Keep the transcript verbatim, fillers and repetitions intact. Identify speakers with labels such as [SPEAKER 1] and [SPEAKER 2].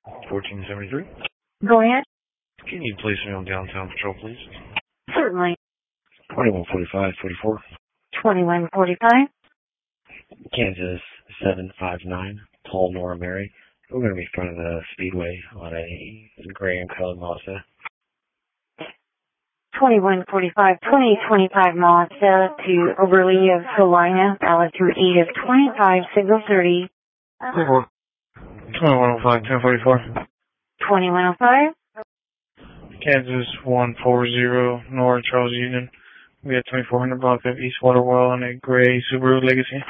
[SPEAKER 1] fourteen seventy-three.
[SPEAKER 2] Go ahead.
[SPEAKER 1] Can you place me on downtown patrol, please?
[SPEAKER 2] Certainly.
[SPEAKER 1] twenty-one forty-five forty-four.
[SPEAKER 2] twenty-one forty-five.
[SPEAKER 1] Kansas seven five nine. Paul Nora Mary. We're going to be in front of the Speedway on a gray and colored Mazda.
[SPEAKER 2] twenty-one forty-five, twenty twenty-five Mazda to Oberle of Salina, altitude of twenty-five, signal thirty.
[SPEAKER 3] twenty-one oh five, ten forty-four.
[SPEAKER 2] twenty-one oh five.
[SPEAKER 3] Kansas one forty, North Charles Union. We have twenty-four hundred block of East Waterwell on a gray Subaru Legacy.